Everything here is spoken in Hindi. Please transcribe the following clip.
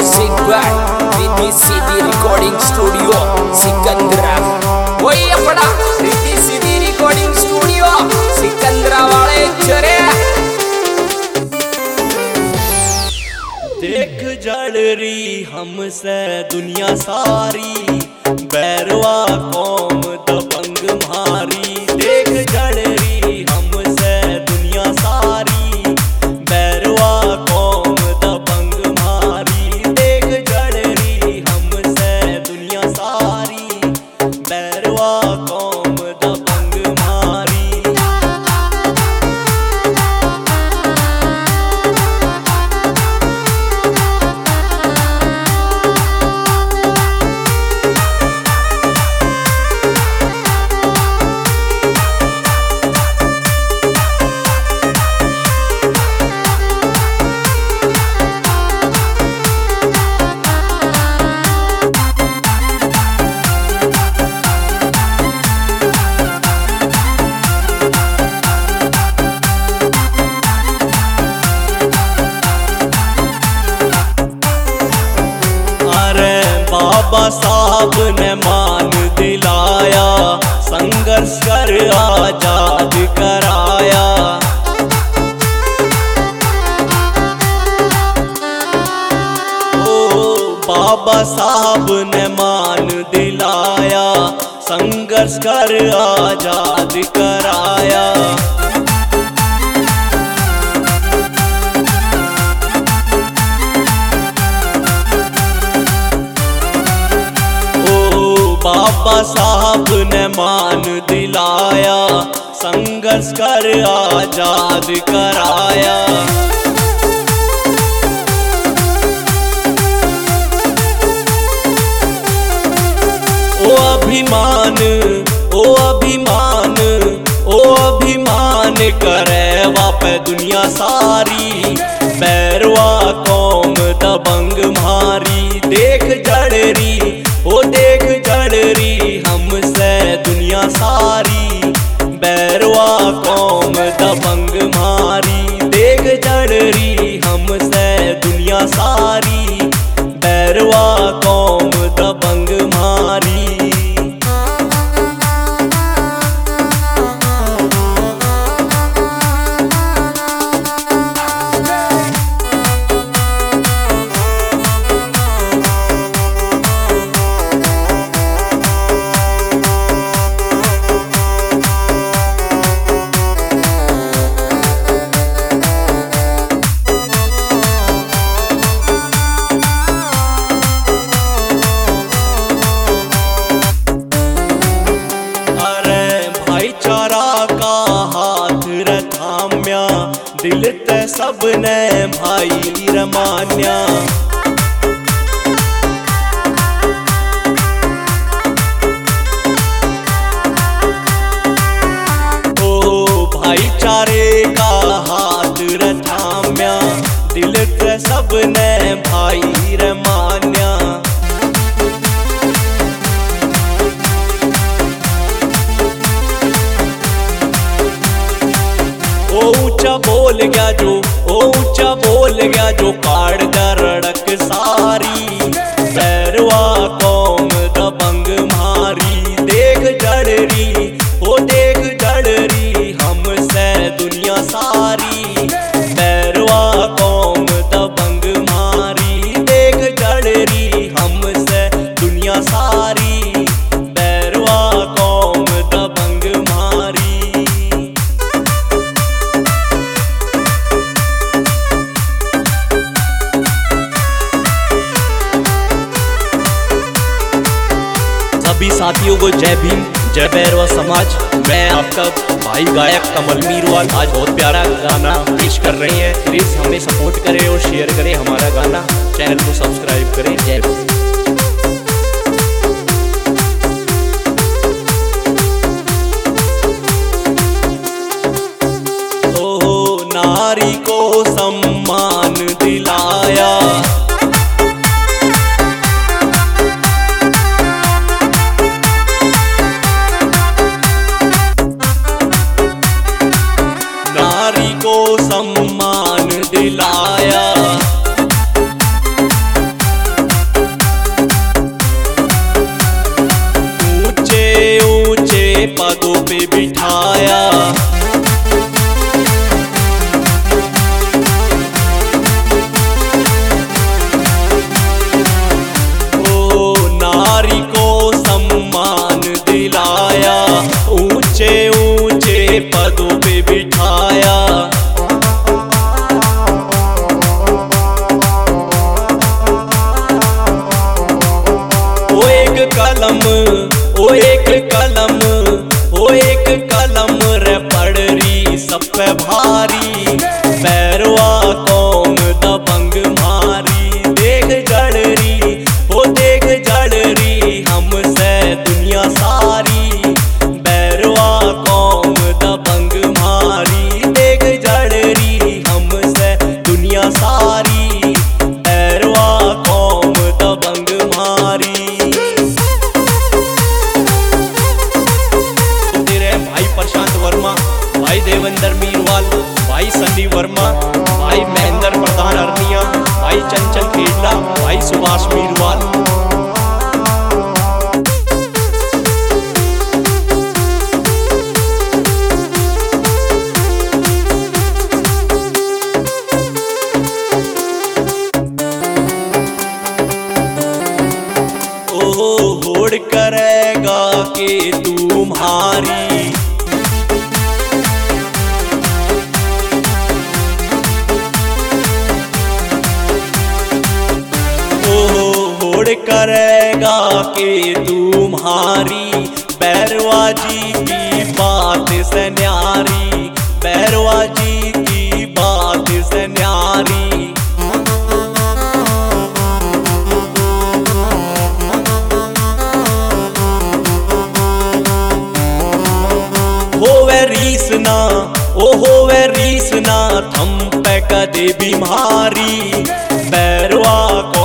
Music by Riddhi Siddhi recording studio Sikandra. वही अपना रिद्धि सिद्धि रिकॉर्डिंग स्टूडियो सिकंदरा वाले चरे। देख जड़ रही हमसे दुनिया सारी, बैरवा कौम दबंग मारी। देख जड़ रही हमसे दुनिया सारी, बैरवा कौम दबंग मारी। देख जड़ रही हमसे दुनिया सारी, बैरवा कौम दबंग मारी। बाबा साहब ने मान दिलाया, संघर्ष कर आजाद कराया। ओ बाबा साहब ने मान दिलाया, संघर्ष कर आजाद कराया। बाबा साहब ने मान दिलाया, संघर्ष कर आजाद कराया। ओ अभिमान, ओ अभिमान, ओ अभिमान करे वापे दुनिया सारी, बैरवा कौम दबंग मारी। देख जड़री, ओ देख जड़री हमसे दुनिया सारी, बैरवा कौम दबंग मारी। देख जड़री हमसे दुनिया सारी, बैरवा कौम दबंग मारी। दिल ते सबने भाई रमान्या। ओ भाईचारे का हाथ रथाम्या, दिल ते सबने भाई रमान्या। ओ ऊंचा बोल गया जो, ओ ऊंचा बोल गया जो, काट दा रड़क सारी, बैरवा कौम दबंग मारी। देख जड़री, ओ देख जड़री हमसे दुनिया सारी, बैरवा कौम दबंग मारी। देख जड़री हमसे दुनिया सारी, बैरवा कौम दबंग मारी। सभी साथियों को जय भीम, जय बैरवा समाज। मैं आपका भाई गायक कमल मीरवाल आज बहुत प्यारा गाना पेश कर रहे हैं। प्लीज हमें सपोर्ट करें और शेयर करें हमारा गाना, चैनल को सब्सक्राइब करें। जय भीम। ओ नारी को सम्मान दिलाया, सम्मान दिलाया। हारी, बैरवा कौम दबंग मारी। तेरे भाई प्रशांत वर्मा, भाई देवेंद्र मीरवाल, भाई सन्नी वर्मा, भाई महेंद्र प्रधान अरनिया, भाई चंचल खेड़ला, भाई सुभाष मीरवाल। होड़ करेगा के तुम्हारी, होड़ करेगा के तुम्हारी, बैरवा जी की बात से न्यारी, बैरवा जी की बात से न्यारी। होवे रीसना, ओ होवे रीसना, थम पे कदे बीमारी, बैरवा को